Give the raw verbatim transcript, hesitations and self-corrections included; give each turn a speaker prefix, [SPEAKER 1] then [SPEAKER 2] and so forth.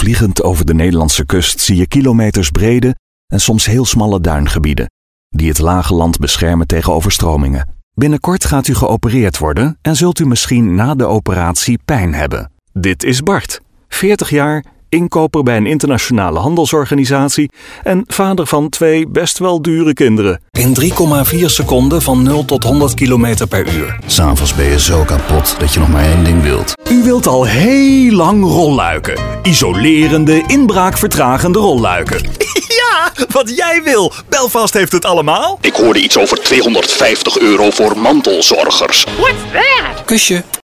[SPEAKER 1] Vliegend over de Nederlandse kust zie je kilometers brede en soms heel smalle duingebieden, die het lage land beschermen tegen overstromingen. Binnenkort gaat u geopereerd worden en zult u misschien na de operatie pijn hebben. Dit is Bart, veertig jaar, inkoper bij een internationale handelsorganisatie en vader van twee best wel dure kinderen. In drie komma vier seconden van nul tot honderd kilometer per uur.
[SPEAKER 2] 'S Avonds ben je zo kapot dat je nog maar één ding wilt.
[SPEAKER 1] U wilt al heel lang rolluiken. Isolerende, inbraakvertragende rolluiken. Ja, wat jij wil. Belfast heeft het allemaal.
[SPEAKER 3] Ik hoorde iets over tweehonderdvijftig euro voor mantelzorgers.
[SPEAKER 4] What's that?
[SPEAKER 2] Kusje.